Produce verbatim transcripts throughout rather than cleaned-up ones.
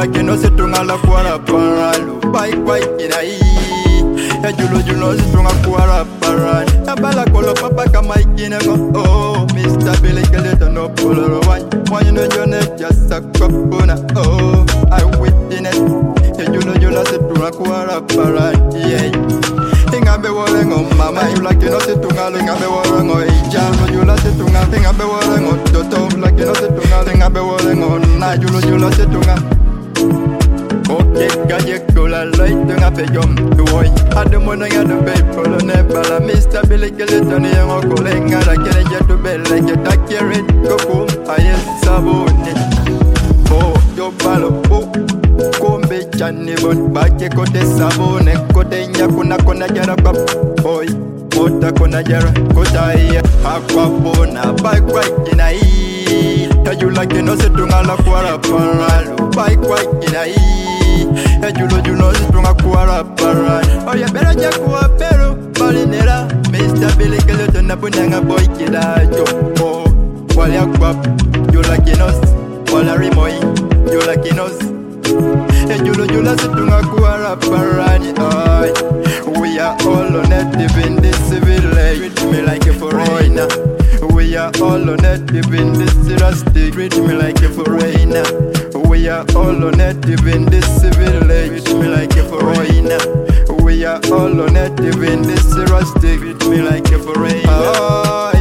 Ayula que no se tunga la cuara para lo pai kwai kinai. Ayulo julo se tunga cuara para. Abala kolo papa kama ikine go. Oh, Mister Billy Kelito no polo one. One no jone just a kopuna. Oh, I witness. Ayulo julo se tunga cuara para. Yeah. Ingabe warengo mama ayula que no se tunga ingabe warengo ijalo jula se tunga ingabe warengo toto la que no se tunga ingabe warengo na julo jula se tunga. Okay, gaje kola light tunga pe jom tuoi adu mona ya do be polo ne bala Mister Billy Kelito ni ngo kolenga la kene jetu belle ke takere kokum ayel sabone oh yo balo oh kombe chani bon bake kote sabone kote nya kuna kona jara pap boy kota kona jara kota iya akwa bona bai kwai kinai ayula que no se tunga la cuara para lo bai kwai kinai ayulo julo se tunga cuara para oye pero ya kwa pero marinera Mister Billy Kelito na bunanga boy kila yo oh wale akwa yula que nos wala rimoi yula que nos ayulo jula se tunga cuara para ni ay we are all on native in this village treat me like a foreigner. We are all on native in this rusty. Treat me like a foreigner. We are all on native in this village. Treat me like a foreigner. We are all on native in this rusty. Treat me like a foreigner. Oi,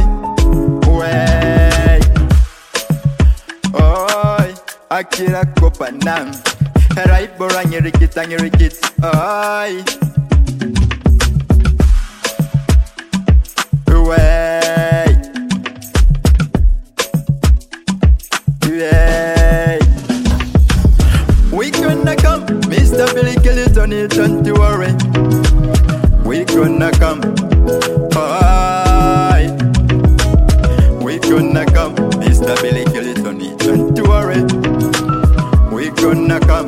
wey, oi, akira kopanam. Right borang rikit ang rikit. Oi. Way, yeah. We gonna come, Mister Billy Kelito, don't you worry. We gonna come, aye. We gonna come, Mister Billy Kelito, don't you worry. We gonna come,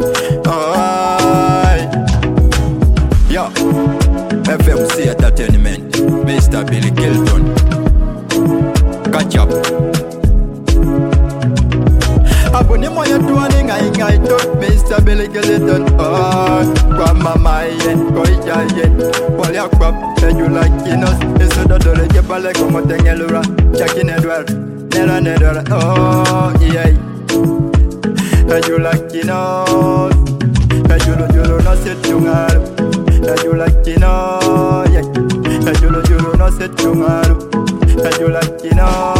aye. Yo, F M C Entertainment. Mister Billy Kelito, catch up. Abone moya tuane ngai ngai to Mister Billy Kelito. Oh, kwa mama ye, koi jaye. Wale akwa, you like kinos. Eso do do le pale como tengelura. Chakine dwell, nera nera. Oh yeah. You like kinos. You lo you lo no se tungal. You like kinos. Yeah. Ayulo julo no se tungaru, ayula kino.